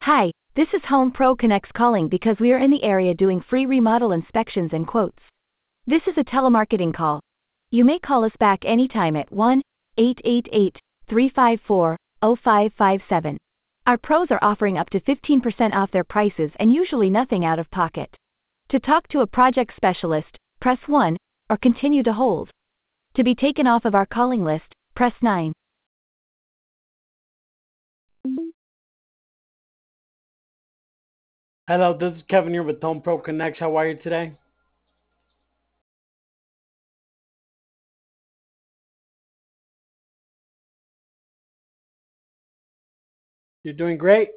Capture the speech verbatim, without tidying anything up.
Hi, this is Home Pro Connects calling because we are in the area doing free remodel inspections and quotes. This is a telemarketing call. You may call us back anytime at one eight eight eight, three five four, zero five five seven. Our pros are offering up to fifteen percent off their prices and usually nothing out of pocket. To talk to a project specialist, press one, or continue to hold. To be taken off of our calling list, press nine. Hello, this is Kevin here with Home Pro Connects. How are you today? You're doing great.